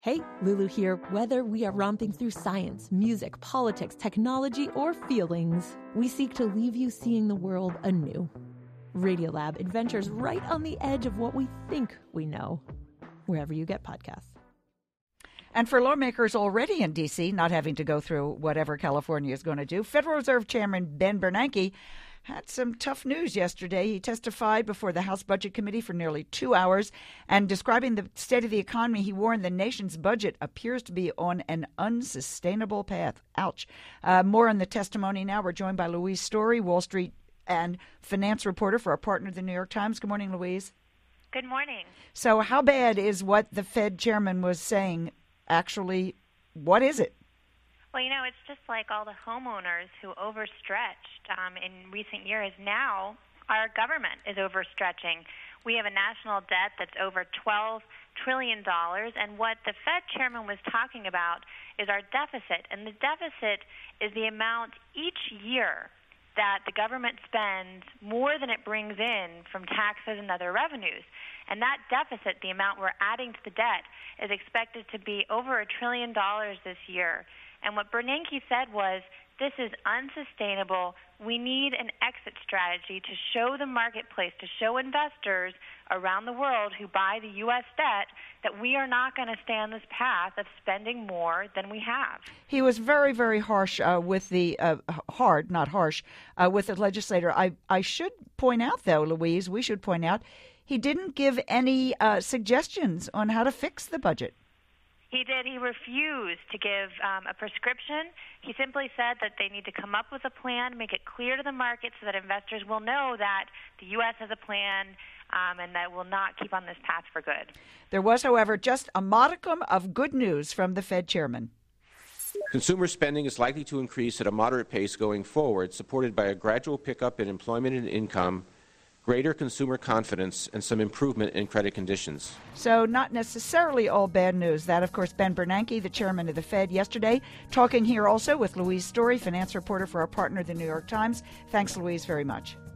Hey, Lulu here. Whether we are romping through science, music, politics, technology, or feelings, we seek to leave you seeing the world anew. Radiolab adventures right on the edge of what we think we know, wherever you get podcasts. And for lawmakers already in D.C., not having to go through whatever California is going to do, Federal Reserve Chairman Ben Bernanke had some tough news yesterday. He testified before the House Budget Committee for nearly 2 hours, and describing the state of the economy, he warned the nation's budget appears to be on an unsustainable path. Ouch. More on the testimony now. We're joined by Louise Story, Wall Street and finance reporter for our partner, the New York Times. Good morning, Louise. Good morning. So how bad is what the Fed chairman was saying? Actually, what is it? Well, it's just like all the homeowners who overstretched in recent years. Now our government is overstretching. We have a national debt that's over $12 trillion, and what the Fed chairman was talking about is our deficit. And the deficit is the amount each year that the government spends more than it brings in from taxes and other revenues. And that deficit, the amount we're adding to the debt, is expected to be over $1 trillion this year. And what Bernanke said was, this is unsustainable. We need an exit strategy to show the marketplace, to show investors around the world who buy the U.S. debt that we are not going to stay on this path of spending more than we have. He was very, very harsh with the with the legislator. I should point out, though, Louise, we should point out, he didn't give any suggestions on how to fix the budget. He did. He refused to give a prescription. He simply said that they need to come up with a plan, make it clear to the market so that investors will know that the U.S. has a plan and that will not keep on this path for good. There was, however, just a modicum of good news from the Fed chairman. Consumer spending is likely to increase at a moderate pace going forward, supported by a gradual pickup in employment and income, greater consumer confidence, and some improvement in credit conditions. So not necessarily all bad news. That, of course, Ben Bernanke, the chairman of the Fed, yesterday, talking here also with Louise Story, finance reporter for our partner, the New York Times. Thanks, Louise, very much.